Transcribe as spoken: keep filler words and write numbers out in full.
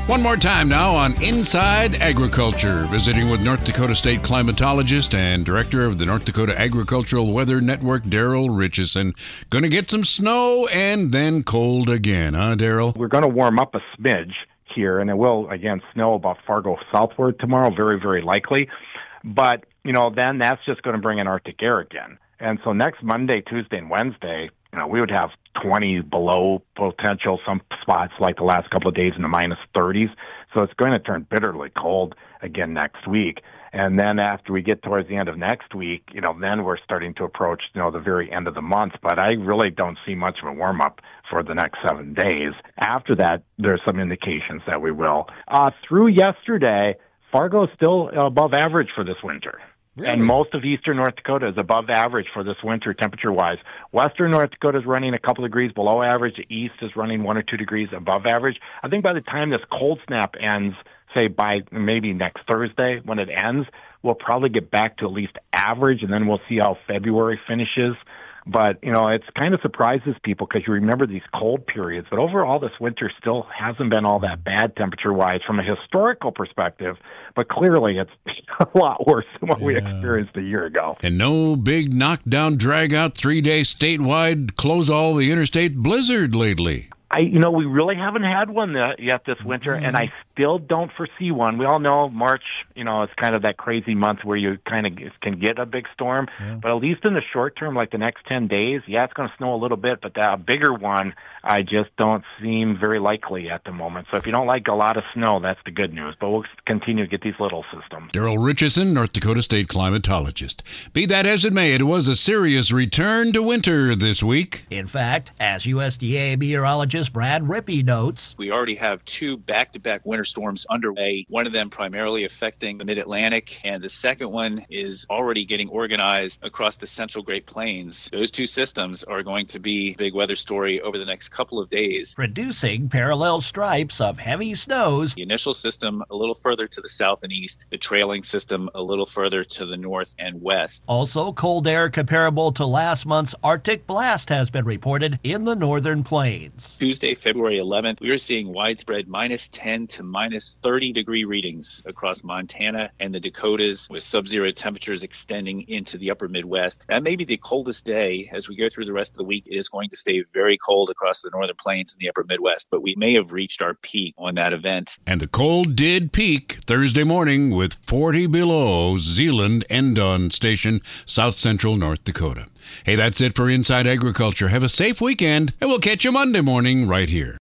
One more time now on Inside Agriculture, visiting with North Dakota State climatologist and director of the North Dakota Agricultural Weather Network, Daryl Richardson. Going to get some snow and then cold again, huh, Daryl? We're going to warm up a smidge here, and it will, again, snow about Fargo southward tomorrow, very, very likely. But, you know, then that's just going to bring in Arctic air again. And so next Monday, Tuesday, and Wednesday, you know, we would have twenty below potential, some spots like the last couple of days in the minus thirties. So it's going to turn bitterly cold again next week. And then after we get towards the end of next week, you know, then we're starting to approach, you know, the very end of the month. But I really don't see much of a warm-up for the next seven days. After that, there's some indications that we will. Uh, through yesterday, Fargo is still above average for this winter. Really? And most of eastern North Dakota is above average for this winter temperature-wise. Western North Dakota is running a couple degrees below average. The east is running one or two degrees above average. I think by the time this cold snap ends, say by maybe next Thursday when it ends, we'll probably get back to at least average, and then we'll see how February finishes. But, you know, it's kind of surprises people because you remember these cold periods. But overall, this winter still hasn't been all that bad temperature-wise from a historical perspective. But clearly, it's a lot worse than what yeah. we experienced a year ago. And no big knockdown, drag-out, three-day statewide, close all the interstate blizzard lately. I, you know, we really haven't had one yet this winter, mm-hmm. and I still don't foresee one. We all know March, you know, is kind of that crazy month where you kind of can get a big storm. Yeah. But at least in the short term, like the next ten days, yeah, it's going to snow a little bit, but that bigger one, I just don't seem very likely at the moment. So if you don't like a lot of snow, that's the good news. But we'll continue to get these little systems. Daryl Richardson, North Dakota State climatologist. Be that as it may, it was a serious return to winter this week. In fact, as U S D A meteorologist Brad Rippey notes, we already have two back-to-back winter storms underway, one of them primarily affecting the mid-Atlantic, and the second one is already getting organized across the central Great Plains. Those two systems are going to be a big weather story over the next couple of days, producing parallel stripes of heavy snows. The initial system a little further to the south and east, the trailing system a little further to the north and west. Also, cold air comparable to last month's Arctic blast has been reported in the northern plains. Tuesday, February eleventh, we are seeing widespread minus ten to minus thirty degree readings across Montana and the Dakotas, with sub-zero temperatures extending into the upper Midwest. That may be the coldest day. As we go through the rest of the week, it is going to stay very cold across the northern plains and the upper Midwest, but we may have reached our peak on that event. And the cold did peak Thursday morning with forty below Zeeland Endon Station, south central North Dakota. Hey, that's it for Inside Agriculture. Have a safe weekend, and we'll catch you Monday morning right here.